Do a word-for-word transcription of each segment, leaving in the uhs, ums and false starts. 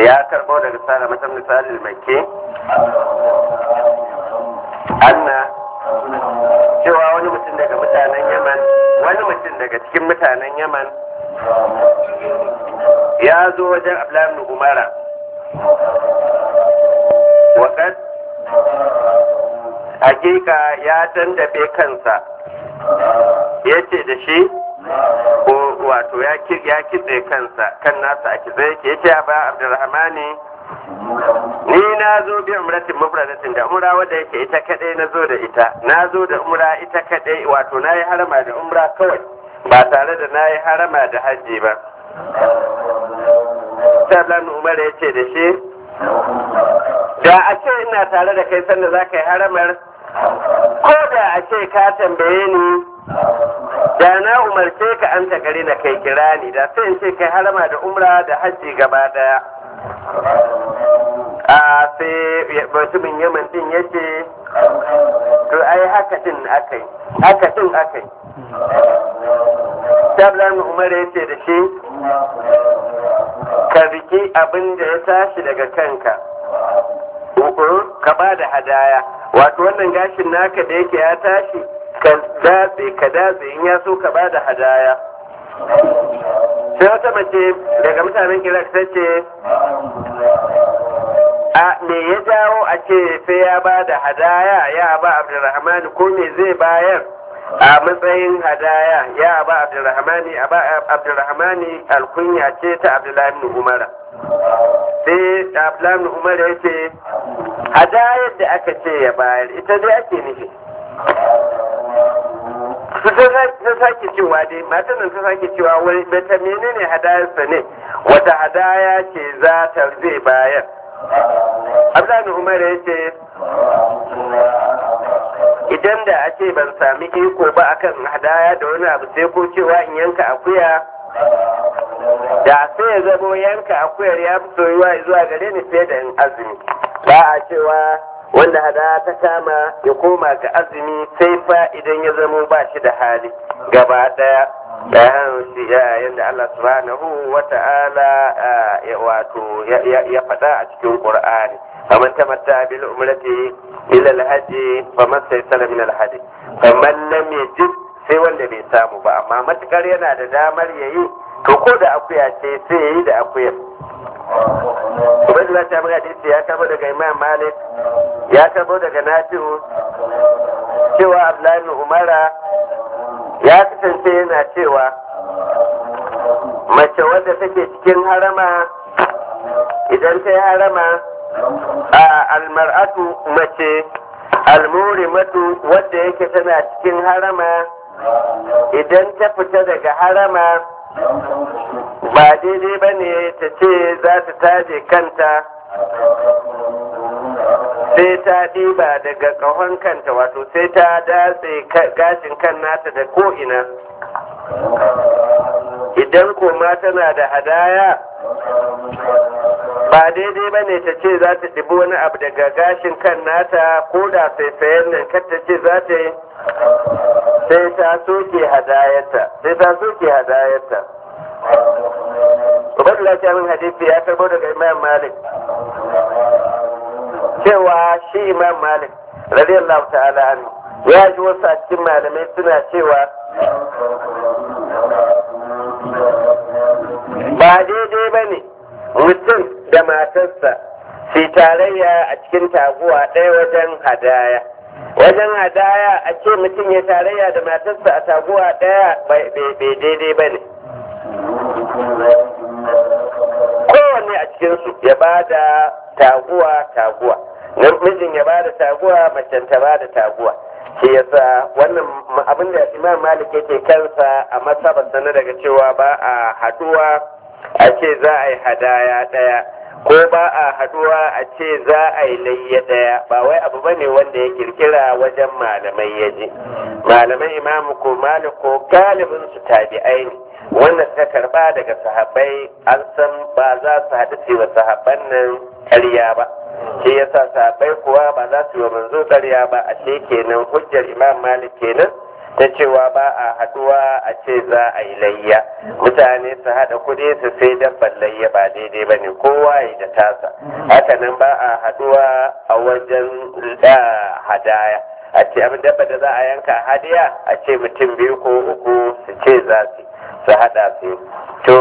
ya karbo daga sala matan misalin makke anna cewa wani mutum daga mutanen yaman wani mutum daga cikin mutanen yaman ya zo wajen abdullahi ibn umara wakat hakika ya dandabe kansa ya ce da shi ko wato ya kitse kansa kan nasa a kitse yake yace ba abdurrahmani ni na zo bi umratin mufradatin da umra wadda yake ita kadai na zo da ita na zo da umra ita kadai wato na yi harama da umra kawai ba tare da na yi harama da hajji ba sallan umar ya ce da shi da a ce ina tare da kai sanda za ka yi haramar ko da a ce ka tambaye ni da na umarce ka an takari na kai kira ni da sai in ce kai harama da umra da hajji gaba daya a sai mutumin yaman din ya ce to ai haka din akai haka din akai sablan umar ya ce da shi ka riki abin da ya tashi daga kanka ka ba da hadaya wato wannan gashin naka da yake ya tashi ka datse ka datse in ya so ka ba da hadaya sai wata mace daga mutanen Iraq ta ce a me ya jawo a ce sai ya ba da hadaya ya ba Abdulrahman ko me zai bayar a matsayin hadaya ya ba Abdulrahmani a ba Abdulrahmani alkunya ce ta Abdullahi ibn Umar sai Abdullahi ibn Umar ya ce hadayar da aka ce ya bayar ita dai ake nufi ta sake cewa dai matan nan ta sake cewa wai bata menene hadayarsa ne wata hadaya ce za ta zai bayar Abdullahi Umar ya ce idan da a ce ban sami iko ba akan hadaya da wani abu sai ko cewa in yanka akuya da sai ya zamo yanka akuyar ya fi soyuwa zuwa gare ni fiye da in azumi ba a cewa wanda hadaya ta kama ya koma ga azumi sai fa idan ya zamo ba shi da hali gaba daya bayan shi yadda Allah subhanahu wa ta'ala wato ya faɗa a cikin Qur'ani faman tamatta bil umrati ila al-hajj faman saysara min al-hajj faman lam yajid sai wanda bai samu ba amma matukar yana da damar yayi to ko da akuya ce sai yayi da akuyar Ubaidullah ta magana hadisi ya karbo daga Imam Malik ya karbo daga Nafi'u cewa Abdullahi ibn Umara ya kasance yana cewa mace wadda take cikin harama idan ta yi harama a almar'atu mace almurimatu wadda yake tana cikin harama idan ta fita daga harama ba daidai ba ne ta ce za ta taje kanta sai ta ɗiba daga ƙahon kanta wato sai ta datse gashin kan nata da ko'ina idan koma tana da hadaya ba daidai ba ne ta ce za ta ɗibi wani abu daga gashin kan nata ko da saisayen nan kar ta ce za ta yi sai ta soke hadayarta sai ta soke hadayarta Ubaidullah ta min hadisi ya karbo daga Imam Malik cewa shi Imam Malik radiyallahu ta'ala anhu ya ji wasu a cikin malamai suna cewa ba daidai ba ne mutum da matarsa su tarayya a cikin taguwa ɗaya wajen hadaya wajen hadaya a ce mutum ya tarayya da matarsa a taguwa ɗaya bai daidai ba ne kowanne a cikinsu ya ba da taguwa taguwa mijin ya ba da taguwa macen ta ba da taguwa shi yasa wannan abin da Imam Malik yake kansa a masabar sana daga cewa ba a haduwa a ce za a yi hadaya daya ko ba a haduwa a ce za a yi layya daya ba wai abu bane wanda ya kirkira wajen malamai yaje malamai imamu ko malik ko galibin su tabi'ai ne wannan ta karba daga sahabbai an san ba za su haɗu ce wa sahabban nan ƙarya ba shi yasa sahabbai kuwa ba za su yi wa manzo ƙarya ba a ce kenan hujjar imam malik kenan ta cewa ba a haduwa a ce za a yi layya mutane su haɗa kuɗi su sai dabban layya ba daidai ba ne kowa yi da tasa hakanan ba a haduwa a wajen hadaya a ce abin dabba da za a yanka hadiya a ce mutum biyu ko uku su ce za su su haɗa su to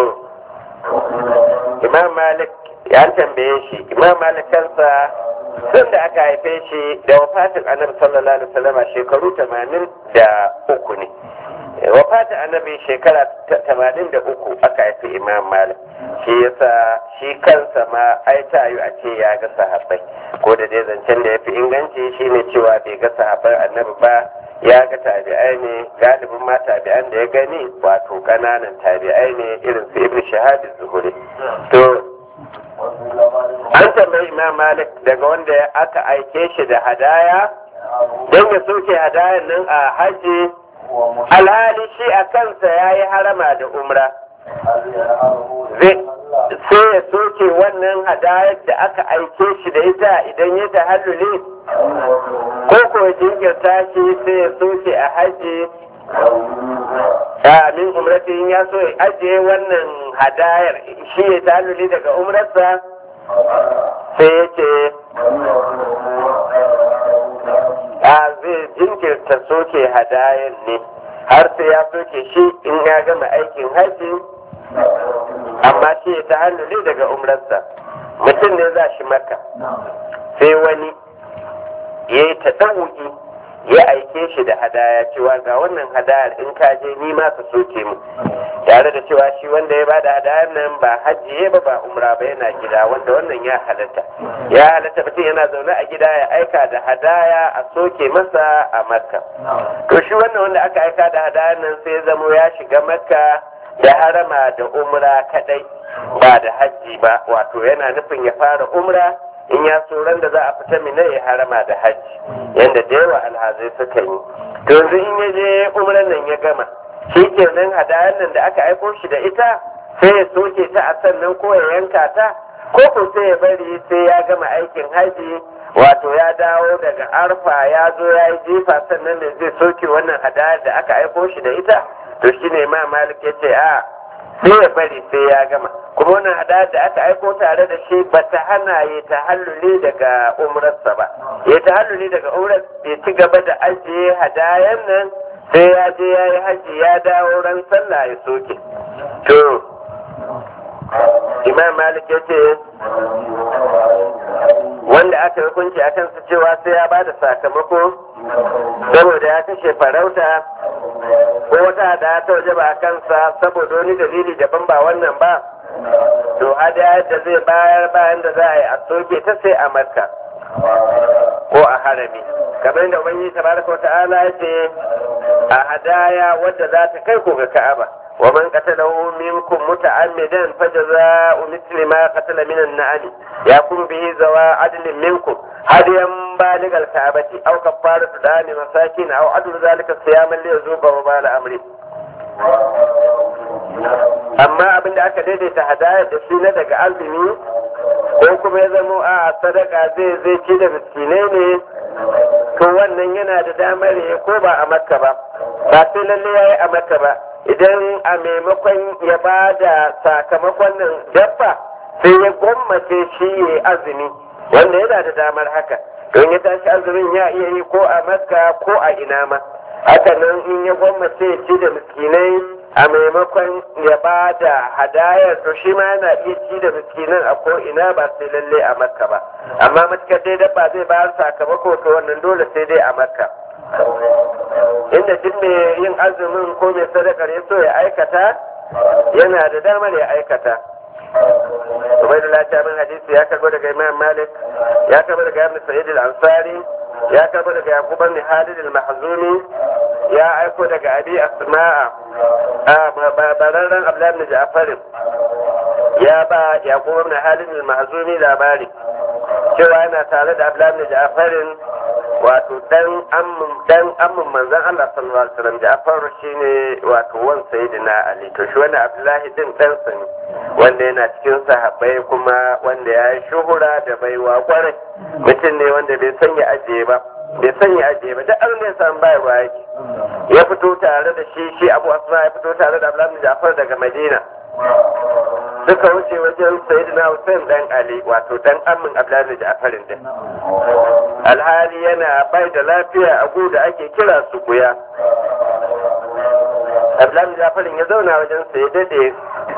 imam malik ya tambaye shi imam malik kansa sun da aka haife shi da wafatin annabi sallallahu alaihi wasallam shekaru tamanin da uku ne wafatin annabi shekara tamanin da uku aka haifi imam malik shi yasa shi kansa ma ai tayu a ce ya ga sahabbai ko da dai zancen da ya fi inganci shine cewa bai ga sahabbai annabi ba ya ga tabi'ai ne galibin ma tabi'an da ya gani wato kananan tabi'ai ne irin su ibn shahab az-zuhri to an tambayi imam malik daga wanda aka aike shi da hadaya don ya soke hadayan nan a haji alhali shi a kansa ya yi harama da umra sai ya soke wannan hadayar da aka aike shi da ita idan ya tahalluli ko ko jinkirta shi sai ya soke a haji min umratin ya so ya ajiye wannan hadayar shi ya tahalluli daga umrarsa sai ya ce a zai jinkirta soke hadayan ne har sai ya soke shi in ya gama aikin haji amma shi ya tahalluli daga umrarsa mutum ne za shi maka sai wani ya yi ta ɗauki ya aike shi da hadaya cewa ga wannan hadayar in ka je ni ma ka soke mu tare da cewa shi wanda ya bada hadayar nan ba hajji ba ba umra ba yana gida wanda wannan ya halatta ya halatta mutum yana zaune a gida ya aika da hadaya a soke masa a makka to shi wannan wanda aka aika da hadayar nan sai ya zamo ya shiga makka da harama da umra kadai ba da hajji ba wato yana nufin ya fara umra in ya ran da za a fita mina ya harama da hajji yadda da yawa alhazai suka yi to yanzu in ya je umran nan ya gama shi kenan hadayar nan da aka aiko shi da ita sai ya soke ta a sannan ko ya yanka ta ko ko sai ya bari sai ya gama aikin hajji wato ya dawo daga arfa ya zo ya yi jefa sannan da zai soke wannan hadayar da aka aiko shi da ita to shine ma malik ya ce a sai ya bari sai ya gama kuma wannan hadayar da aka aiko tare da shi ba ta hana ya tahalluli daga umrarsa ba ya tahalluli daga umrar ya ci gaba da ajiye hadayan nan sai ya je ya yi haji ya dawo ran sallah ya soke to imam malik ya ce wanda aka hukunci a kansa cewa sai ya ba da sakamako saboda ya kashe farauta ko wata da ta waje ba a kansa saboda wani dalili daban ba wannan ba to hadaya da zai bayar bayan da za a yi a soke ta sai a makka ko a harami kamar yadda ubangiji tabaraka wa ta'ala ya ce a hadaya wadda za ta kai ko ga ka'aba wa man qatalahu minkum muta'ammidan fajaza'u mithli ma qatala min an-na'am yakun bihi zawa adlin minkum hadiyan baligal ka'bati aw kafaratu dani masakin aw adlu zalika siyaman li yazuqa wa bala amri amma abinda aka daidaita hadaya da shi na daga azumi ko kuma ya zamo a sadaka zai zai ci da miskinai ne to wannan yana da damar ya ko ba a makka ba ba sai lalle ya yi a makka ba idan a maimakon ya ba da sakamakon nan dabba sai ya gwammace shi ya azumi wanda yana da damar haka don ya tashi azumin ya iya yi ko a makka ko a ina ma haka nan in ya gwammace ya ci da miskinai a maimakon ya ba da hadayar to shi ma yana iya ci da miskinan a ko ina ba sai lalle a makka ba amma matukar dai dabba zai bayar sakamako to wannan dole sai dai a makka inda duk mai yin azumin ko mai sadakar ya so ya aikata yana da damar ya aikata ubaidul lafiya min hadisi ya karbo daga imam malik ya karbo daga ibn sa'id al-ansari ya karbo daga yaqub ibn halid al-mahzuni ya aiko daga abi asma'a a bararren abdullah ibn ja'far ya ba yaqub ibn halid al-mahzuni labari cewa yana tare da abdullah ibn ja'far wato dan amman dan amman manzon Allah sallallahu alaihi wasallam Ja'far shine wato wan sayyidina Ali to shi wannan Abdullahi din dan sa ne wanda yana cikin sahabbai kuma wanda ya yi shuhura da baiwa kwarai mutum ne wanda bai sanya ajiye ba bai sanya ajiye ba duk an ne san bayarwa yake ya fito tare da shi shi Abu Asma ya fito tare da Abdullahi bin Ja'far daga Madina suka wuce wajen Sayyidina Hussein dan Ali wato dan amin Abdullahi bin Ja'far din alhali yana bai da lafiya a gu da ake kira su guya Abdullahi bin Ja'far ya zauna wajen sa ya dade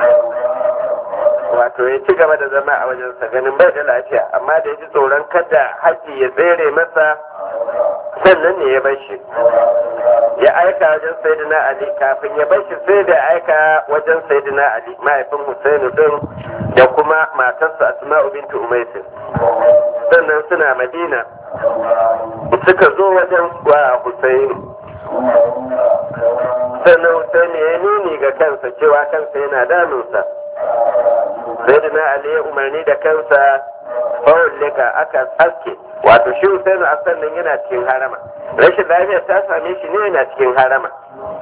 wato ya ci gaba da zama a wajen sa ganin bai da lafiya amma da ya ji tsoron kada haji ya tsere masa sannan ne ya bar shi ya aika wajen Sayyidina Ali kafin ya bar shi sai da aika wajen Sayyidina Ali mahaifin Husainu din da kuma matarsa Asma'u bintu Umays sannan suna Madina suka zo wajen wa Husainu sannan Husainu ya nuni ga kansa cewa kansa yana damunsa Sayyidina Ali ya umarni da kansa fawallika aka aske wato shi Husainu a sannan yana cikin harama rashin lafiyar ta same shi ne yana cikin harama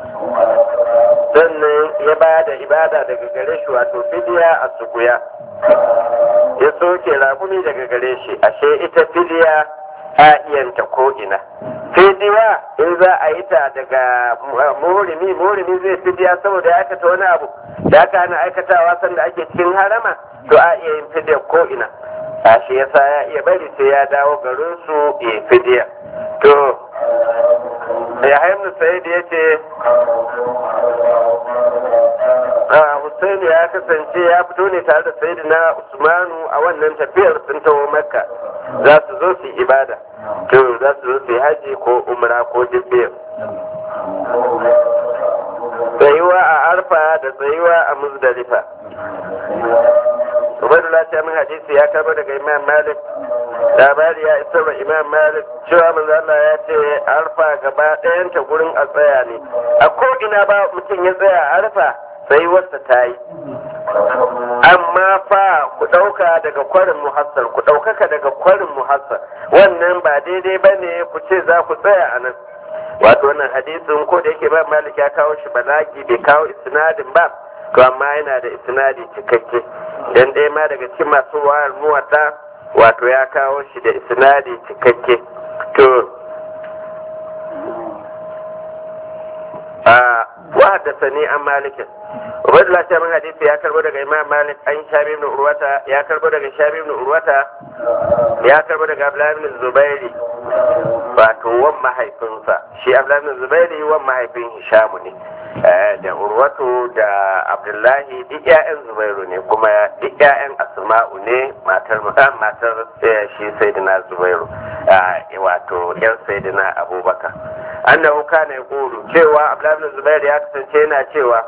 sannan ya ba da ibada daga gare shi wato fidiya a sukuya ya soke rakumi daga gare shi ashe ita fidiya a iyanta ko'ina fidiya in za a yi ta daga murimi murimi zai fidiya saboda ya aikata wani abu da aka hana aikatawa sanda ake cikin harama to a iya yin fidiya ko'ina a shi yasa ya iya bari sai ya dawo garin su ya fidiya to ya haimnu sai da ya ce Hussein ya kasance ya fito ne tare da Sayyidina Usmanu a wannan tafiyar sun taho Makka za su zo su ibada to za su zo su yi haji ko umra ko dubbiyar tsayuwa a arfa da tsayuwa a muzdalifa Ubaidullah ta min hadisi ya karbo daga Imam Malik labari ya isa wa Imam Malik cewa manzo Allah ya ce arfa gaba ɗayan ta gurin a tsaya ne a ko ina ba mutum ya tsaya a arfa sai wasa ta yi amma fa ku ɗauka daga kwarin muhassar ku ɗaukaka daga kwarin muhassar wannan ba daidai ba ne ku ce za ku tsaya a nan wato wannan hadisin ko da yake ba Malik ya kawo shi balagi bai kawo isnadin ba to amma yana da isnadi cikakke dan dai ma daga cikin masu wayar muwata wato ya kawo shi da isnadi cikakke to a wa haddathani an malikin Ubaidullah ta min hadisi ya karbo daga Imam Malik an Shabi ibn Urwata ya karbo daga Shabi ibn Urwata ya karbo daga Abdullah ibn Zubairi wato wan mahaifinsa shi Abdullah ibn Zubairi wan mahaifin Hishamu ne da Urwatu da Abdullahi duk ƴaƴan Zubairu ne kuma duk ƴaƴan Asma'u ne matar matar shi Sayyidina Zubairu wato ƴan Sayyidina Abubakar annahu kana yaqulu cewa Abdullah ibn Zubair ya kasance yana cewa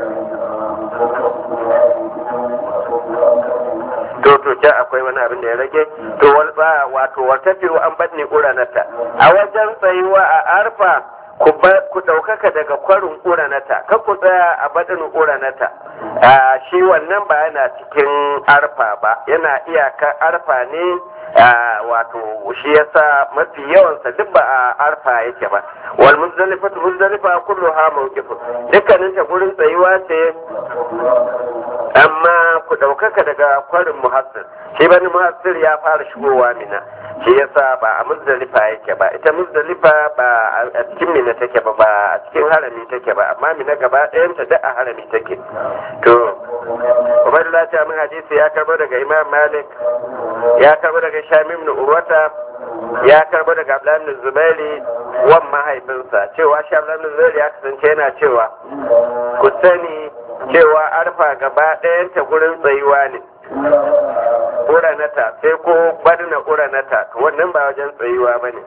to to ce akwai wani abin da ya rage to wal ba wato wata firu an badne uranata a wajen tsayuwa a arfa ku ku daukaka daga kwarin uranata ka ku tsaya a badin uranata a shi wannan ba yana cikin arfa ba yana iyaka arfa ne wato shi yasa mafi yawansa duk ba a arfa yake ba wal muzdalifa muzdalifa kulluha mawqif dukkanin ta gurin tsayuwa ce amma ku daukaka daga kwarin muhassir shi bani muhassir ya fara shigowa mina shi yasa ba a muzdalifa yake ba ita muzdalifa ba a cikin mina take ba ba a cikin harami take ba amma mina gaba ɗayan ta da a harami take to Ubaidullah ta min hadisi ya karbo daga Imam Malik ya karbo daga Shamim ibn Urwata ya karbo daga Abdullah ibn Zubairi wan mahaifinsa cewa shi Abdullah ibn Zubairi ya kasance yana cewa ku sani cewa arfa gaba ɗayan ta gurin tsayuwa ne uranata sai ko badna uranata wannan ba wajen tsayuwa bane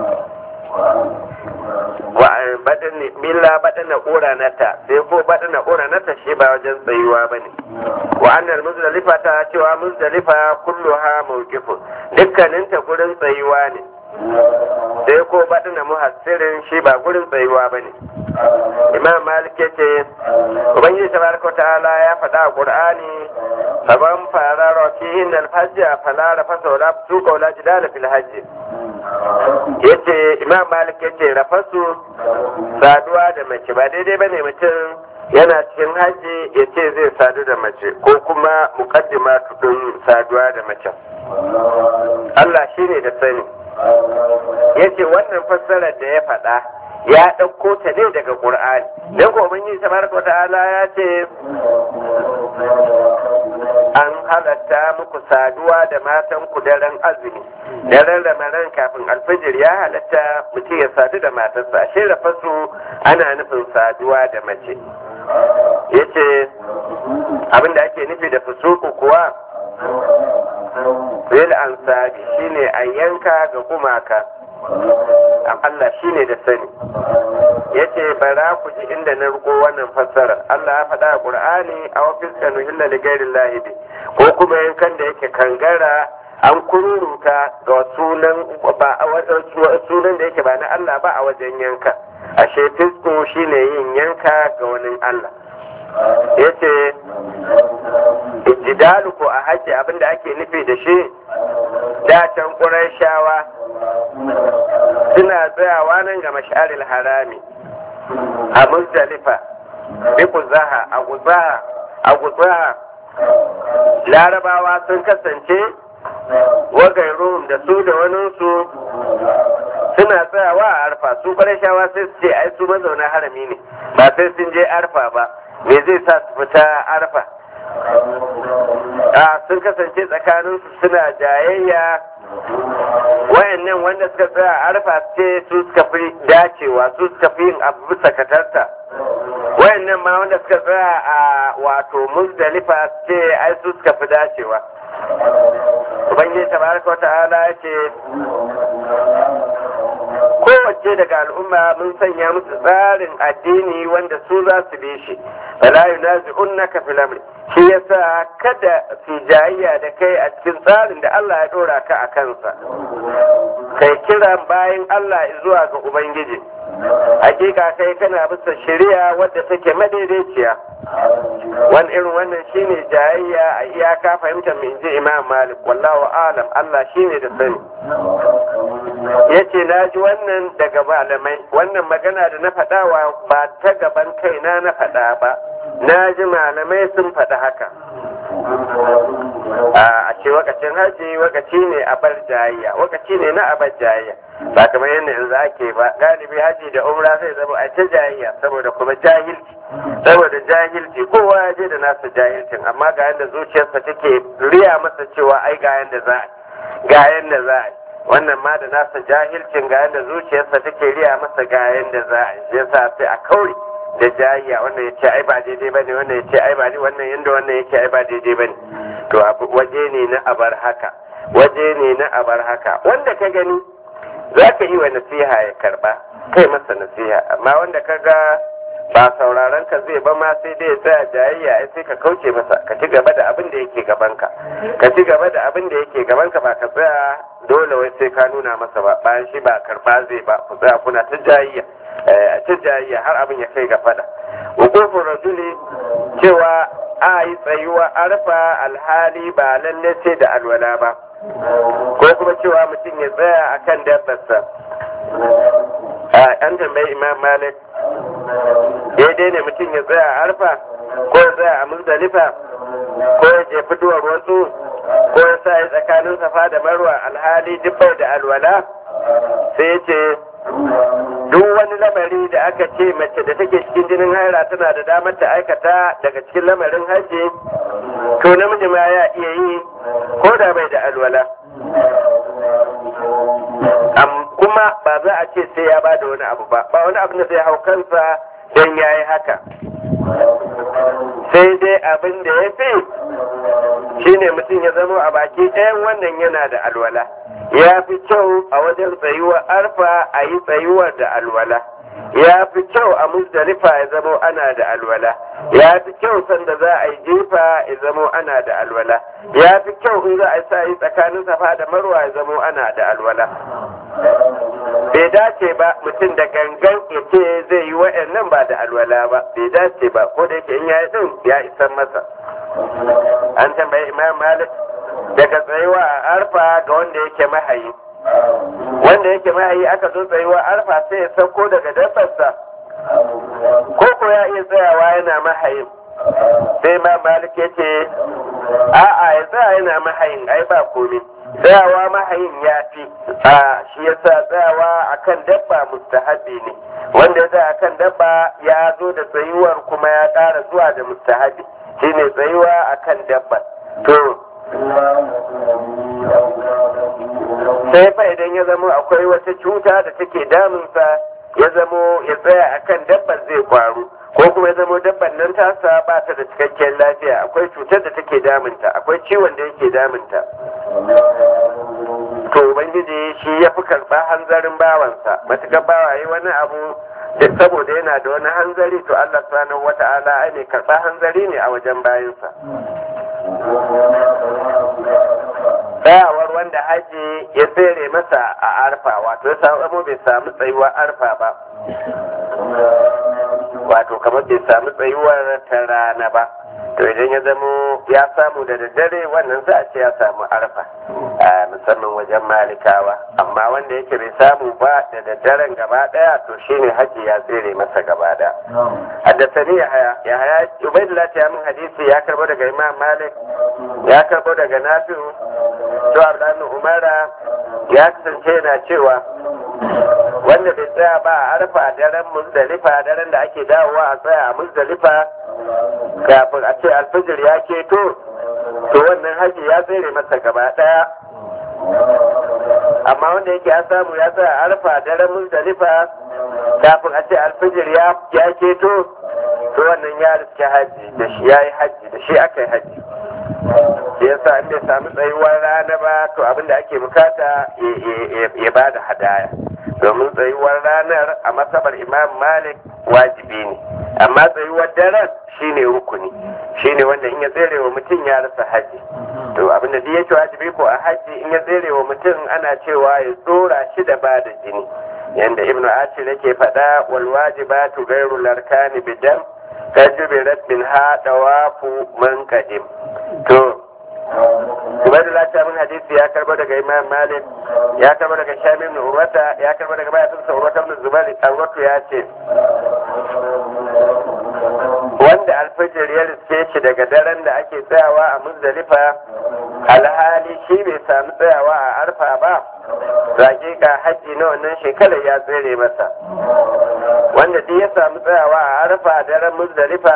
wa badani billa badana uranata sai ko badana uranata shi ba wajen tsayuwa bane wa annal muzdalifa ta cewa muzdalifa kulluha mawqifun dukkanin ta gurin tsayuwa ne sai ko badana muhassirin shi ba gurin tsayuwa bane Imam Malik yace ubangiji tabaraka ta'ala ya faɗa a Qur'ani faman farara fihin al-hajj fala rafasa wala fusuqa wala jidala fil hajj yace Imam Malik yace rafasu saduwa da mace ba daidai bane mutum yana cikin hajji yace zai sadu da mace ko kuma muqaddima tudun saduwa da mace Allah shine da sani yace wannan fassarar da ya faɗa ya ɗauko ta ne daga Qur'ani dan ko ubangiji tabaraka wa ta'ala ya ce an halatta muku saduwa da matan ku daren azumi daren ramadan kafin alfijir ya halatta mutum ya sadu da matarsa shi rafasu ana nufin saduwa da mace yace abinda ake nufi da fusuku kuwa bil ansabi shine a yanka ga gumaka Allah shine da sani yace bara ku ji inda na ruko wannan fassarar Allah ya faɗa a Qur'ani aw fiskanu illa li ghairi llahi bi ko kuma yankan da yake kangara an kururuta ga sunan ba a sunan da yake ba na Allah ba a wajen yanka ashe fisko shine yin yanka ga wani Allah yace jidalu ko a hajji abinda ake nufi da shi da can Qurayshawa suna tsayawa nan ga mash'aril harami a Muzdalifa bi kuzaha a kuzaha a kuzaha larabawa sun kasance wagairum da su da waninsu suna tsayawa a arfa su Qurayshawa sai su ce ai su mazauna harami ne ba sai sun je arfa ba me zai sa su fita arfa a sun kasance tsakaninsu suna jayayya wayannan wanda suka tsaya arfa ce su suka fi dacewa su suka fi yin abu bisa katarta wayannan ma wanda suka tsaya a wato Muzdalifa ce ai su suka fi dacewa ubangiji tabaraka wa ta'ala ya ce kowace daga al'umma mun sanya musu tsarin addini wanda su za su bi shi fala yunazi'unnaka fil amri shi yasa kada su jayayya da kai a cikin tsarin da Allah ya dora ka a kansa kai kira bayan Allah zuwa ga ubangiji hakika kai kana bisa shari'a wadda take madaidaiciya wani irin wannan shine jayayya a iyaka fahimtar min ji Imam Malik wallahu alam Allah shine da sani yace na ji wannan daga malamai wannan magana da na faɗa wa ba ta gaban kaina na faɗa ba na ji malamai sun faɗi haka a ce wakacin haji wakaci ne a bar jayayya wakaci ne na a bar jayayya ba kamar yadda yanzu ake ba galibi haji da umra zai zama a ta jayayya saboda kuma jahilci saboda jahilci kowa ya je da nasa jahilcin amma ga yadda zuciyarsa take riya masa cewa ai ga yadda za a ga yadda za a wannan ma da nasa jahilcin ga yadda zuciyarsa take riya masa ga yadda za a yi yasa sai a kauri da jayayya wannan ya ce ai ba daidai ba ne wannan ya ce ai ba wannan yadda wannan yake ai ba daidai ba ne to waje ne na abar haka waje ne na abar haka wanda ka gani za ka yi wa nasiha ya karba kai masa nasiha amma wanda ka ga ba sauraron ka zai ba ma sai dai ya tsaya jayayya ai sai ka kauce masa ka ci gaba da abin da yake gabanka ka ci gaba da abin da yake gabanka ba ka tsaya dole wai sai ka nuna masa ba bayan shi ba karba zai ba ku tsaya kuna ta jayayya a ta jayayya har abin ya kai ga fada hukufin rasuli cewa a yi tsayuwa arfa alhali ba lalle sai da alwala ba ko kuma cewa mutum ya tsaya akan dabbarsa an tambayi Imam Malik daidai ne mutum ya tsaya a arfa ko ya tsaya a Muzdalifa ko ya je fitowar wasu ko ya sa ya tsakanin safa da marwa alhali duk bai da alwala sai ya ce duk wani lamari da aka ce mace da take cikin jinin haira tana da damar ta aikata daga cikin lamarin hajji to namiji ma ya iya yi ko da bai da alwala kuma ba za a ce sai ya ba da wani abu ba ba wani abu da zai hau kansa don ya yi haka sai dai abin da ya fi shine mutum ya zama a baki ɗayan wannan yana da alwala ya fi kyau a wajen tsayuwar arfa a yi tsayuwar da alwala ya fi kyau a Muzdalifa ya zamo ana da alwala ya fi kyau sanda za a yi jefa ya zamo ana da alwala ya fi kyau in za a yi sa yi tsakanin safa da marwa ya zamo ana da alwala bai dace ba mutum da gangan ya ce zai yi wa'annan ba da alwala ba bai dace ba ko da yake in ya yi din ya isan masa an tambayi Imam Malik daga tsayuwa a arfa ga wanda yake mahayi wanda yake mahayi aka zo tsayuwa arfa sai ya sauko daga dabbarsa ko ko ya iya tsayawa yana mahayin sai ma malik ya ce a'a ya tsaya yana mahayin ai ba komai tsayawa mahayin ya fi a shi yasa tsayawa akan dabba mustahabi ne wanda ya tsaya akan dabba ya zo da tsayuwar kuma ya ƙara zuwa da mustahabi shine tsayuwa akan dabba to sai fa idan ya zama akwai wata cuta da take damunsa ya zamo ya tsaya akan dabban zai kwaru ko kuma ya zamo dabban nan tasa ba ta da cikakken lafiya akwai cutar da take damunta akwai ciwon da yake damunta to ubangiji shi ya fi karɓa hanzarin bawansa matuƙar bawa yi wani abu da saboda yana da wani hanzari to Allah subhanahu wata'ala ai mai karɓa hanzari ne a wajen bayansa tsayawar wanda haji ya tsere masa a arfa wato ya samu bai samu tsayuwar arfa ba wato kamar bai samu tsayuwar ta rana ba to idan ya zamo ya samu da daddare wannan za a ce ya samu arfa a musamman wajen malikawa amma wanda yake bai samu ba da daddaren gaba daya to shine haji ya tsere masa gaba daya haddasani ya haya ya haya ubaidullah ta min hadisi ya karbo daga imam malik ya karbo daga nafi'u to abdan umara ya kasance yana cewa wanda bai tsaya ba a arfa daren muzdalifa daren da ake dawowa a tsaya a muzdalifa kafin a ce alfijir ya keto to wannan haji ya tsere masa gaba daya amma wanda yake ya samu ya tsaya a arfa daren muzdalifa kafin a ce alfijir ya keto to wannan ya riske haji da shi ya yi haji da shi aka yi haji shi yasa in bai samu tsayuwar rana ba to abinda ake bukata ya ba da hadaya domin tsayuwar ranar a masabar imam malik wajibi ne amma tsayuwar daren shine rukuni shine wanda in ya tsere wa mutum ya rasa haji to abinda duk yake wajibi ko a haji in ya tsere wa mutum ana cewa ya tsora shi da ba da jini yanda ibnu ashir yake faɗa wal wajibatu ghayru larkani bidam kajubirat min ha dawafu man qadim to Ubaidullah ta min hadisi ya karbo daga Imam Malik ya karbo daga Shamim ibn Urwata ya karbo daga bayatinsa Urwata ibn Zubair Urwata ya ce wanda alfajir ya riske shi daga daren da ake tsayawa a Muzdalifa alhali shi bai samu tsayawa a Arfa ba hakika haji na wannan shekarar ya tsere masa wanda duk ya samu tsayawa a Arfa daren Muzdalifa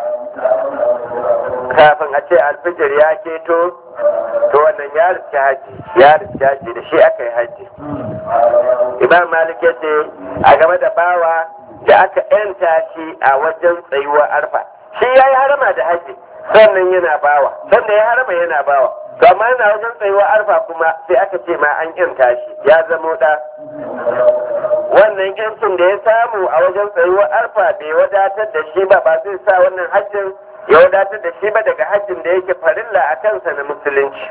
kafin a ce alfijir ya keto to wannan ya riske haji ya riske haji da shi aka yi haji imam malik ya ce a game da bawa da aka yanta shi a wajen tsayuwar arfa shi ya yi harama da haji sannan yana bawa sannan ya harama yana bawa to amma yana wajen tsayuwar arfa kuma sai aka ce ma an yanta shi ya zamo da wannan yancin da ya samu a wajen tsayuwar arfa bai wadatar da shi ba ba zai sa wannan hajjin ya wadatar da shi ba daga hajjin da yake farilla a kansa na musulunci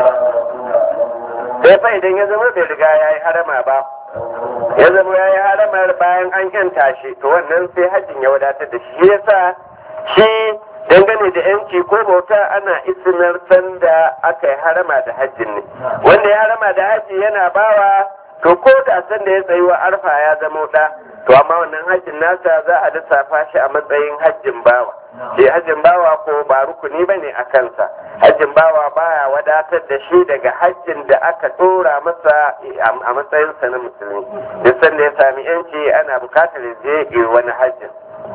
sai fa idan ya zama bai riga ya yi harama ba ya zama ya yi haramar bayan an yanta shi to wannan sai hajjin ya wadatar da shi yasa shi dangane da yanci ko bauta ana isinar sanda aka yi harama da hajjin ne wanda ya harama da hajji yana bawa to ko da sanda ya tsayi wa arfa ya zama da to amma wannan hajjin nasa za a lissafa shi a matsayin hajjin bawa shi hajjin bawa ko ba rukuni bane a kansa hajjin bawa baya wadatar da shi daga hajjin da aka tsora masa a matsayinsa na musulmi duk sanda ya sami yanci ana bukatar ya je wani hajjin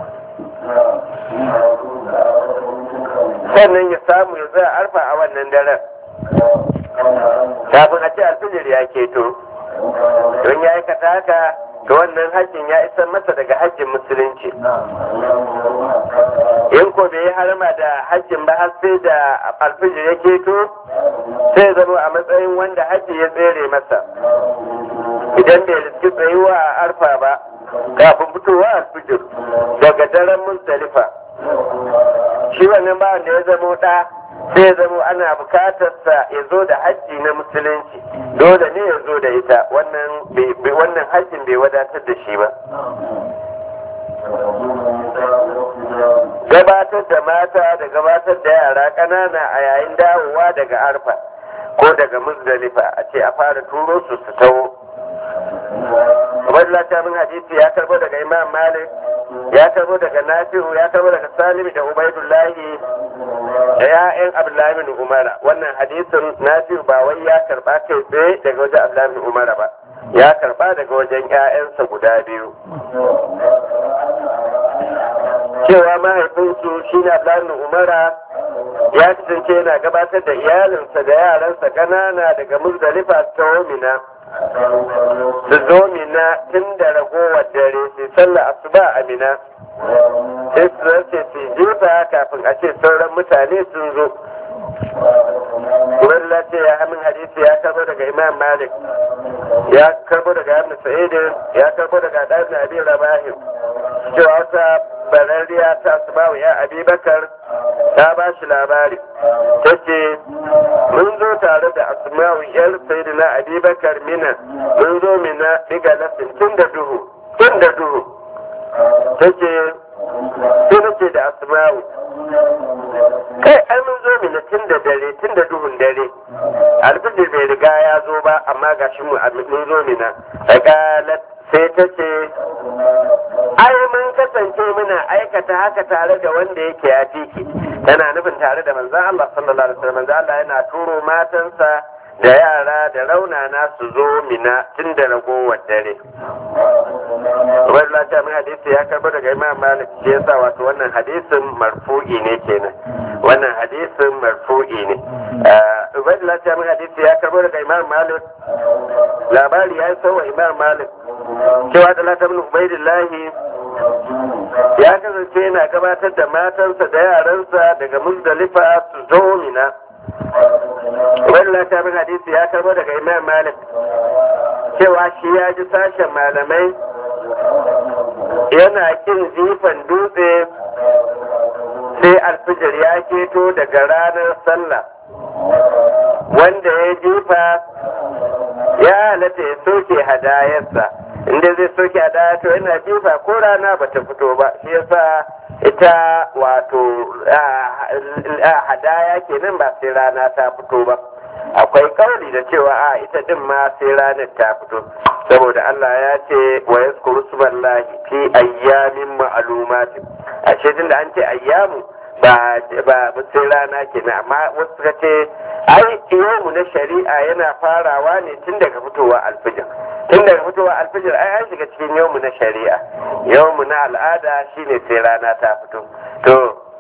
sannan ya samu ya zai arfa a wannan daren kafin a ce alfijir ya keto don ya aikata haka ga wannan hajjin ya isar masa daga hajjin musulunci in ko bai harama da hajjin ba har sai da alfijir ya keto sai zama a matsayin wanda hajji ya tsere masa idan bai riski tsayuwa a arfa ba kafin fitowa alfijir daga daren Muzdalifa shi wannan ba da ya zamo ɗa sai zamo ana bukatarsa ya zo da hajji na musulunci dole ne ya zo da ita wannan wannan hajjin bai wadatar da shi ba gabatar da mata da gabatar da yara ƙanana a yayin dawowa daga arfa ko daga Muzdalifa a ce a fara turo su su taho Ubaidullah ta min hadisi ya karbo daga Imam Malik ya karbo daga Nafi'u ya karbo daga Salim da Ubaidullahi da ya'yan Abdullahi bin Umar wannan hadisin Nafi'u ba wai ya karba kai tsaye daga wajen Abdullahi bin Umar ba ya karba daga wajen ƴaƴansa guda biyu cewa mahaifinsu shi ne Abdullahi bin Umar ya kasance yana gabatar da iyalinsa da yaransa ƙanana daga Muzdalifa ta Mina su zo Mina tun da ragowar dare su sallah asuba a Mina sai su zarce su jefa kafin a ce sauran mutane sun zo. Ubaidullah ce ya hamin hadisi ya karbo daga Imam Malik ya karbo daga Ibn Sa'id ya karbo daga Ibn Abi Rabah cewa wata barariya ta Asma'u ya Abi Bakar ta ba shi labari ta ce mun zo tare da Asma'u yar Sayyidina Abi Bakar Mina mun zo Mina diga lafin tun da duhu tun da duhu ta ce sai nake da Asma'u kai ai mun zo Mina tun da dare tun da duhun dare alfijir bai riga ya zo ba amma gashi mu mun zo Mina kalat sai ta ce ai mun kasance muna aikata haka tare da wanda yake ya fiki tana nufin tare da manzon Allah sallallahu alaihi wasallam manzon Allah yana turo matansa da yara da raunana su zo Mina tun da ragowar dare. Ubaidullah ta min hadisi ya karbo daga Imam Malik shi yasa wato wannan hadisin marfu'i ne kenan wannan hadisin marfu'i ne. Ubaidullah ta min hadisi ya karbo daga Imam Malik labari ya sauwa Imam Malik cewa da latabin Ubaidullahi ya kasance yana gabatar da matansa da yaransa daga Muzdalifa su zo Mina. Ubaidullah ta min hadisi ya karbo daga Imam Malik cewa shi ya ji sashen malamai yana kin jifan dutse sai alfijir ya keto daga ranar sallah wanda ya jifa ya halatta ya soke hadayarsa inda zai soke hadaya to yana jifa ko rana ba ta fito ba shi yasa ita wato hadaya kenan ba sai rana ta fito ba akwai kauli da cewa a ita din ma sai ranar ta fito saboda Allah ya ce wa yazkuru subhanallahi fi ayyamin ma'lumatin a shedin da an ce ayyamu ba ba sai rana kenan amma wasu suka ce ai yawmu na shari'a yana farawa ne tun daga fitowa alfijir tun daga fitowa alfijir ai an shiga cikin yawmu na shari'a yawmu na al'ada shine sai rana ta fito to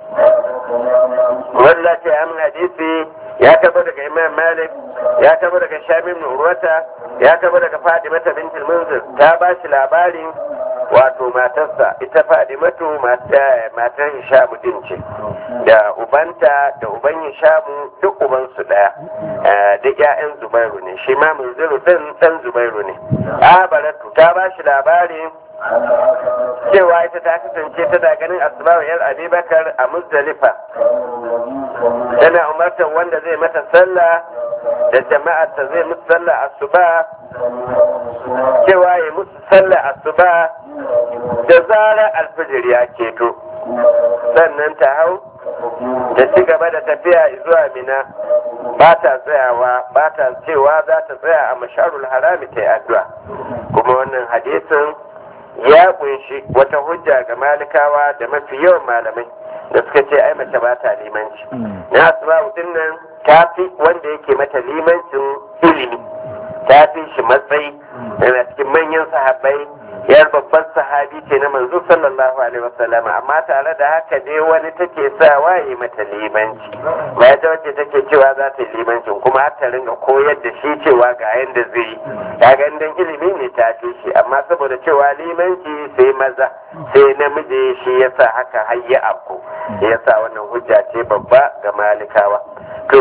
wallahi ce amin hadisi ya tabo daga Imam Malik ya tabo daga Shami ibn Urwata ya tabo daga Fatimata bintul Munzir ta ba shi labarin wato matarsa ita Fatimatu mata matar Hisham din ce da ubanta da uban Hisham duk uban su daya da ƴaƴan Zubairu ne shi ma Munziru din dan Zubairu ne a baratu ta ba shi labarin cewa ita ta kasance tana ganin Asma'u yar Abi Bakar a Muzdalifa tana umartar wanda zai mata sallah da jama'ar ta zai musu sallah asuba cewa ya musu sallah asuba da zarar alfijir ya keto sannan ta hau da ci gaba da tafiya zuwa Mina ba ta tsayawa ba ta cewa za ta tsaya a masharul harami ta yi addu'a kuma wannan hadisin ya kunshi wata hujja ga malikawa da mafi yawan malamai da suka ce ai mace ba ta limanci na asma'u din nan ta fi wanda yake mata limancin ilimi ta fi shi matsayi daga cikin manyan sahabbai yar babban sahabi ce na manzo sallallahu alaihi wasallam amma tare da haka dai wani take sa waye mata limanci ba ta wacce take cewa za ta yi limancin kuma har ta ringa koyar da shi cewa ga yanda zai yi kaga dan ilimi ne ta fi shi amma saboda cewa limanci sai maza sai namiji shi yasa haka hayya afko yasa wannan hujja ce babba ga malikawa to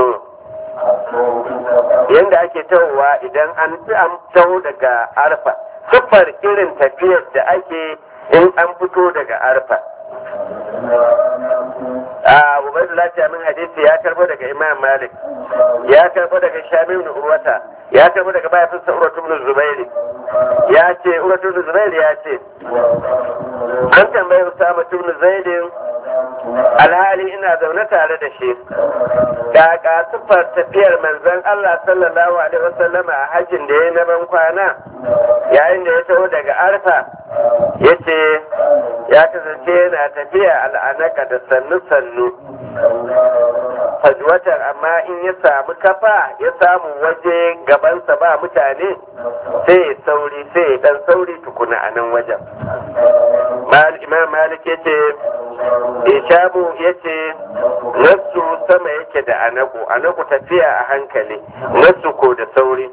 yanda ake tawowa idan an an taho daga arfa siffar irin tafiyar da ake in an fito daga arfa a ubaidullah min hadisi ya karbo daga imam malik ya karbo daga shami ibn urwata ya karbo daga bayafinsa urwatu ibn zubairi ya ce urwatu ibn zubairi ya ce an tambayi usama ibn zaidin alhali ina zaune tare da shi ga ga sufar tafiyar manzon Allah sallallahu alaihi wasallama a hajjin da ya na ban kwana yayin da ya taho daga arfa yace ya kasance yana tafiya al'anaka da sannu sannu fajwatar amma in ya samu kafa ya samu waje gabansa ba mutane sai ya sauri sai ya dan sauri tukuna a nan wajen imam malik ya ce ishabu ya ce nasu sama yake da anaku anaku tafiya a hankali nasu ko da sauri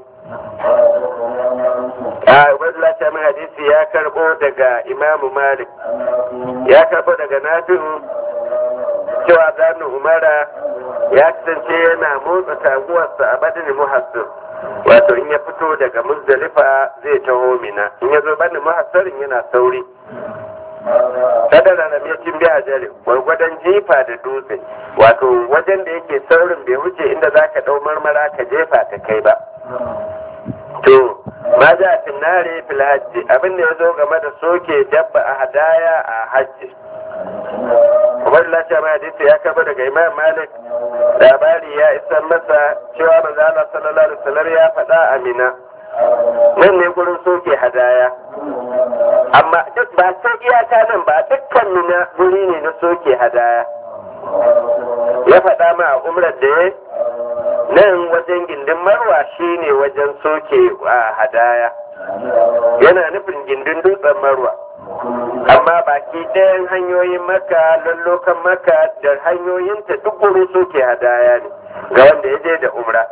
a wadda ta min hadisi ya karbo daga imamu malik ya karbo daga nafi'u cewa zanu umara ya kasance yana motsa taguwarsa a badin muhassir wato in ya fito daga muzdalifa zai taho mina in ya zo badin muhassarin yana sauri kada da namiyacin biya jari gwargwadon jefa da dutse wato wajen da yake saurin bai wuce inda za ka ɗau marmara ka jefa ta kai ba to ma ja finnare fil hajji abin da ya zo game da soke dabba a hadaya a hajji Umar Lasha mai hadisi ya kaba daga Imam Malik labari ya isar masa cewa manzo Allah sallallahu alaihi wasallam ya faɗa a Mina nan ne gurin soke hadaya amma duk ba sai iyaka nan ba dukkan Mina guri ne na soke hadaya ya faɗa ma a umrar da ya nan wajen gindin marwa shine wajen soke a hadaya yana nufin gindin dutsen marwa amma baki ɗayan hanyoyin maka lallokan maka da hanyoyinta duk gurin soke hadaya ne ga wanda ya je da umra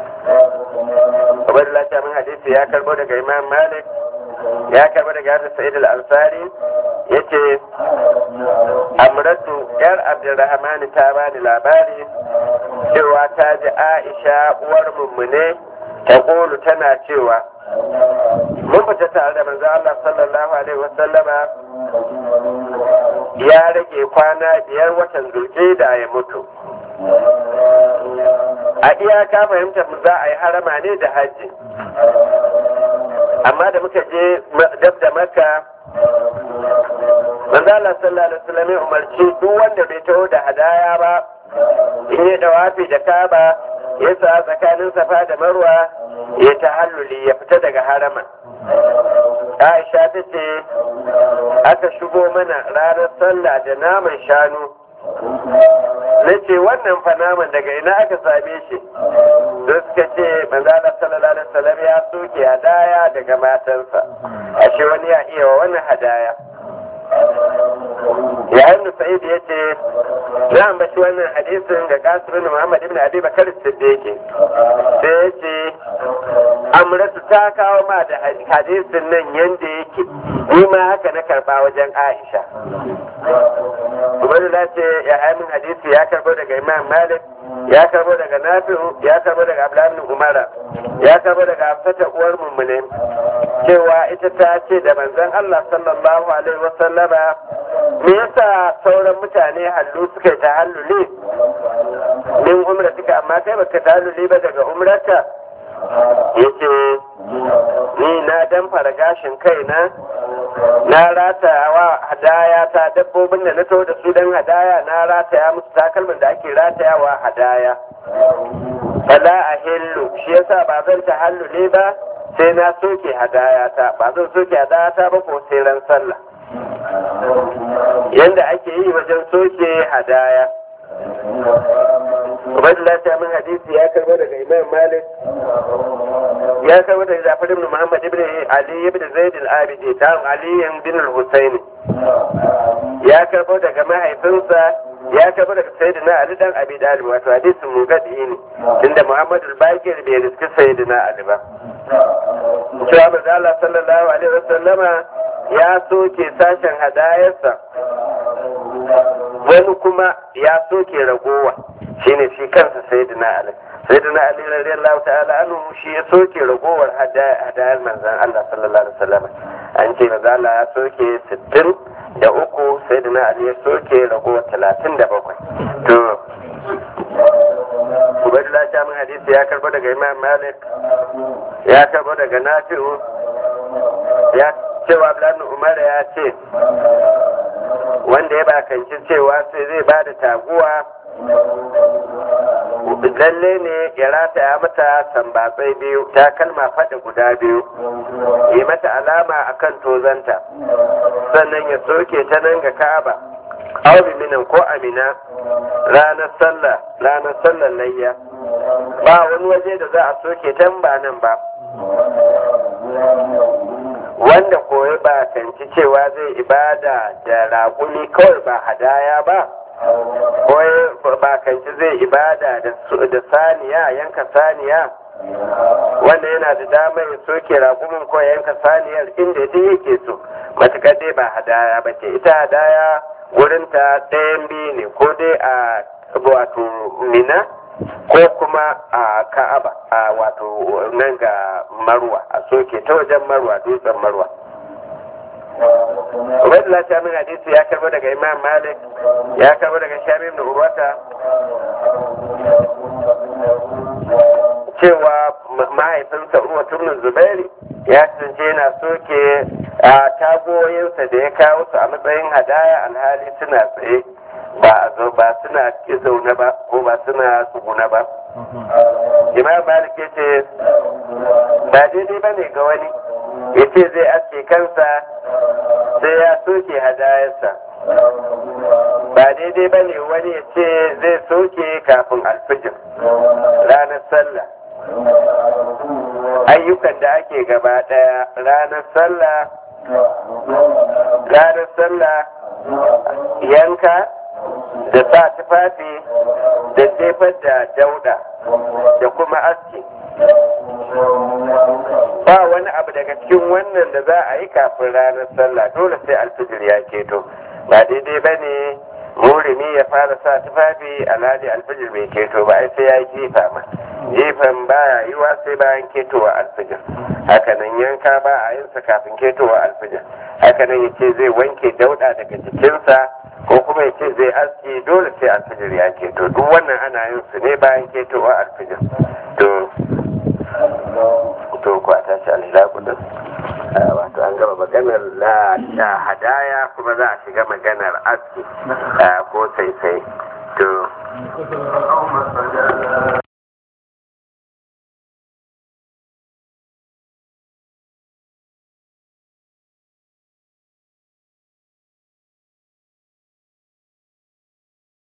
Abu Lata min hadisi ya karbo daga Imam Malik ya karbo daga Abu Sa'id al-Ansari yace Amratu yar Abdurrahman ta bani labari cewa ta ji Aisha uwar mummune ta kulu tana cewa mun fita tare da manzo Allah sallallahu alaihi wasallama ya rage kwana biyar watan Zulqa'da ya mutu a iyaka fahimtar mu za a yi harama ne da hajji amma da muka je dab da Makka manzo Allah sallallahu alaihi wasallam ya umarci duk wanda bai taho da hadaya ba in ya dawafi da Kaaba ya sa tsakanin Safa da Marwa ya tahalluli ya fita daga harama. Aisha ta ce aka shigo mana ranar sallah da naman shanu na ce wannan fa naman daga ina aka same shi don suka ce manzana sallallahu alaihi wasallam ya soke hadaya daga matansa ashe wani ya iya wa wannan hadaya yayin da sa'id ya ce na ambaci wannan hadisin ga kasirin muhammad ibn abi bakar siddiqi sai ya ce amratu ta kawo ma da hadisin nan yanda yake ni ma haka na karba wajen aisha Ubaidullah ce ya haimin hadisi ya karbo daga Imam Malik ya karbo daga Nafi'u ya karbo daga Abdullah ibn Umar ya karbo daga Hafsata uwar mummune cewa ita ta ce da manzon Allah sallallahu alaihi wasallama me yasa sauran mutane hallu suka ta halluli min umra suka amma kai baka ta halluli ba daga umrarka yace ni na dan fara gashin kaina na ratayawa hadaya ta dabbobin da na taho da su dan hadaya na rataya musu takalmin da ake ratayawa hadaya fala ahillu shi yasa ba zan ta hallule ba sai na soke hadaya ta ba zan soke hadaya ta ba ko sai ran sallah yanda ake yi wajen soke hadaya Ubaidullah ta min hadisi ya karbo daga Imam Malik ya karbo daga Jafar ibn Muhammad ibn Ali ibn Zaid al-Abidi ta Ali ibn al-Husayn ya karbo daga mahaifinsa ya karbo daga Sayyidina Ali dan Abi Talib wato hadisin mugadi ne inda Muhammad al-Baqir bai riski Sayyidina Ali ba cewa manzo Allah sallallahu alaihi wasallama ya soke sashen hadayarsa wani kuma ya soke ragowa shine shi kansa sayyidina Ali sayyidina Ali radiyallahu ta'ala anhu shi ya soke ragowar hadayar manzon Allah sallallahu alaihi wasallam an ce manzon Allah ya soke sittin da uku sayyidina Ali ya soke ragowar talatin da bakwai to Ubaidullah ta min hadisi ya karbo daga Imam Malik ya karbo daga Nafi'u ya cewa Abdullahi Umar ya ce wanda ya bakanci cewa sai zai ba da taguwa lalle ne ya rataya mata sambatsai biyu ta kalma faɗi guda biyu yi mata alama akan tozanta sannan ya soke ta nan ga ka'aba aw minan ko amina ranar sallah ranar sallar layya ba wani waje da za a soke ta ba nan ba wanda koyi ba kanci cewa zai ibada da raƙumi kawai ba hadaya ba koyi ba kanci zai ibada da saniya yanka saniya wanda yana da damar ya soke raƙumin ko yanka saniyar inda dai yake so matuƙar dai ba hadaya ba ce ita hadaya wurinta ɗayan biyu ne ko dai a wato mina ko kuma a ka'aba a wato nan ga marwa a soke ta wajen marwa dutsen marwa Ubaidullah Shamin hadisi ya karbo daga Imam Malik ya karbo daga Shamim da Urwata cewa mahaifinsa Urwa ibn Zubairi ya kasance yana soke a tagoyinsa da ya kawo su a matsayin hadaya alhali suna tsaye ba a zo ba suna zaune ba ko ba suna tsuguna ba. Imam Malik ya ce ba daidai ba ne ga wani ya ce zai aske kansa sai ya soke hadayarsa ba daidai ba ne wani ya ce zai soke kafin alfijir ranar sallah ayyukan da ake gaba daya ranar sallah ranar sallah yanka da sa tufafi da jefar da dauda da kuma aski ba wani abu daga cikin wannan da za a yi kafin ranar sallah dole sai alfijir ya keto ba daidai ba ne murimi ya fara sa tufafi alhali alfijir bai keto ba ai sai ya yi jifa ma jifan baya yiwa sai bayan ketowa alfijir hakanan yanka ba a yin sa kafin ketowa alfijir hakanan ya ce zai wanke dauda daga jikinsa ko kuma ya ce zai aski dole sai alfijir ya keto duk wannan ana yin su ne bayan ketowa alfijir to to ku a tashi alhila kudin wato an gama maganar la hadaya kuma za a shiga maganar aski ko sai sai to